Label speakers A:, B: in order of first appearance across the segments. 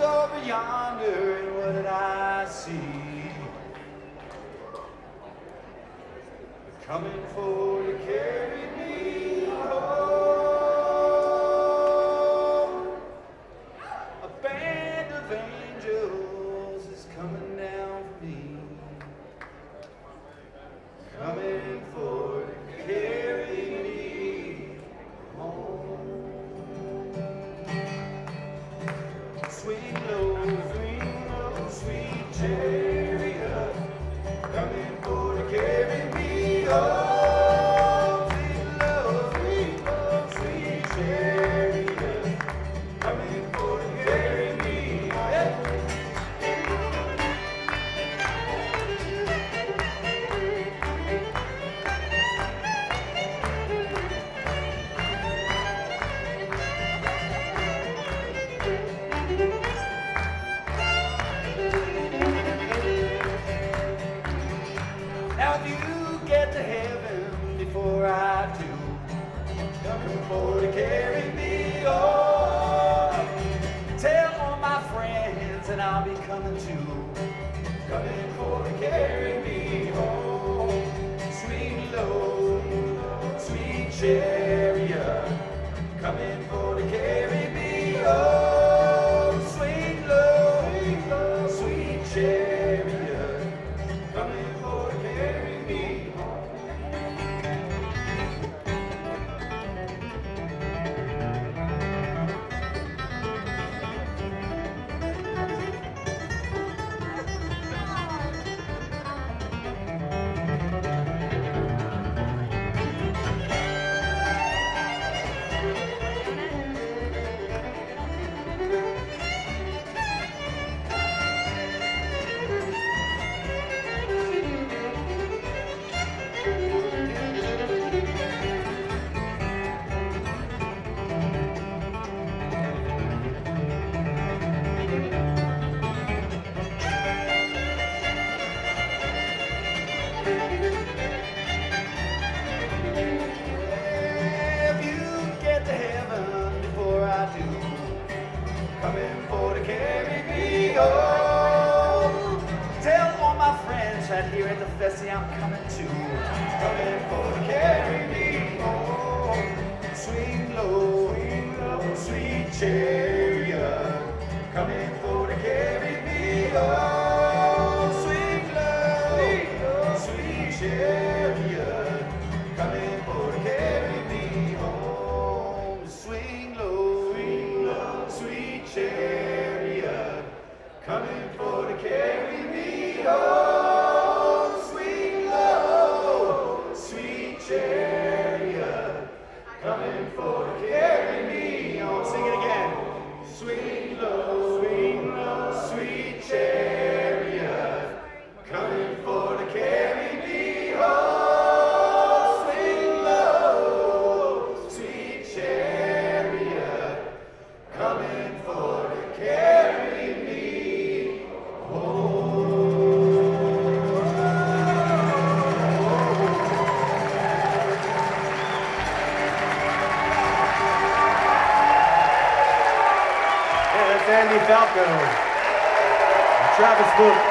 A: over yonder, and what did I see? Coming for to carry me home. A band of angels is coming down for me. Coming for to carry me home. Swing low, sweet chariot, coming for to carry me home. Swing low, sweet chariot, coming for to carry me home. Now if you get to heaven before I do, coming for to carry me home. Tell all my friends and I'll be coming too, coming for to carry me home. Sweet low, sweet chariot, coming for to carry me home. Sweet low, sweet chariot, coming for to carry me home. If you get to heaven before I do, coming for to carry me home. Tell all my friends that here at the Fessy I'm coming too, coming for to carry me home. Sweet low, sweet chariot, coming for to carry me home. Sweet low, sweet chariot, coming for to carry me home. Swing low, sweet chariot, coming for to carry me home. Swing low, sweet chariot, coming for to carry me home. Sing it again. Swing low, sweet chariot, coming for to carry me home. Swing low, sweet chariot, coming for to carry me
B: Yeah, that's Andy Falco. Travis Luke.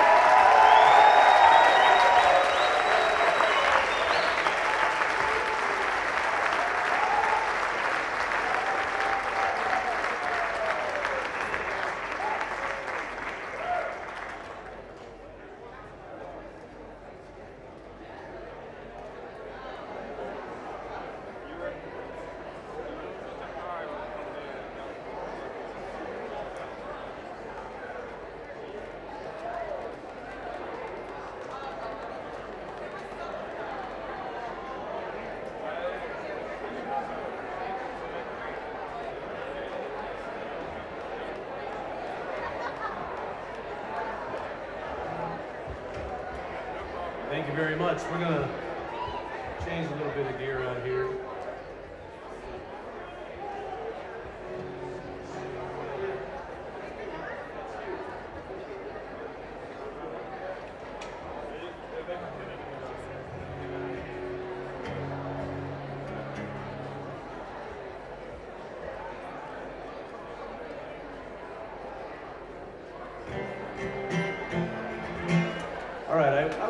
B: Thank you very much. We're going to change a little bit of gear out here.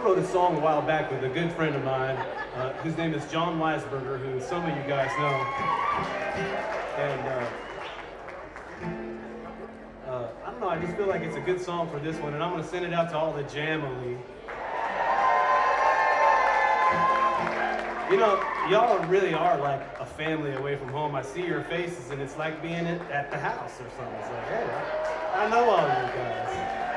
B: wrote a song a while back with a good friend of mine, whose name is John Weisberger, who some of you guys know. And I don't know, I just feel like it's a good song for this one, and I'm going to send it out to all the Jamily. You know, y'all really are like a family away from home. I see your faces, and it's like being at the house or something. It's like, hey, I know all you guys.